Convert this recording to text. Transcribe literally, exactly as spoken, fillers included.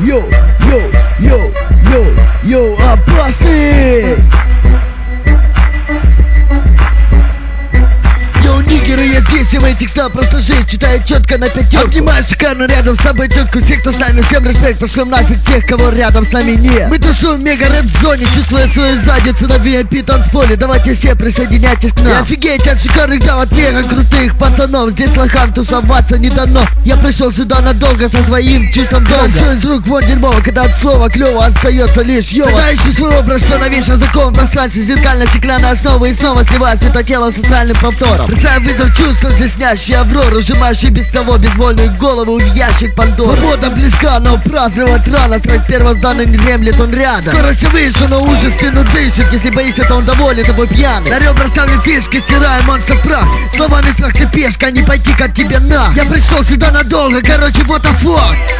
йоу, йоу, йоу, йоу, йоу, опасный! Йоу, нигеры, я здесь, и в этих ста просто жизнь читаю четко на пятерку. Обнимаю шикарно рядом с собой тетку. Все, кто с нами, всем респект, пошлем нафиг тех, кого рядом с нами нет. Мы тусуем в мега-ред-зоне, чувствуя свою задницу на ви ай пи танцполе. Давайте все присоединяйтесь к нам. И офигеть от шикарных дам, от мега крутых пацанов. Здесь лохам тусоваться не дано. Я пришел сюда надолго со своим чувством долга. Все из рук вон дерьмово, когда от слова клево остается лишь йова. Тогда ищу свой образ, что навешан закон в пространстве. Зеркально-стеклянная основа и снова сливаю светотело с астральным повтором. Бросаю вызов чувства, стеснящий Аврору, сжимающий без того безвольную голову в ящик Пандоры. Свобода близка, но праздновать рано. Страх первозданный не дремлет, он рядом. Скорость выше, но ужас спину дышит. Если боишься, то он доволен, тобой пьяный. На ребра ставлю фишки, стираю монстров прах. Сломанный страх, ты пешка, не пойти как тебе на. Я пришел сюда надолго, короче, вот a fuck.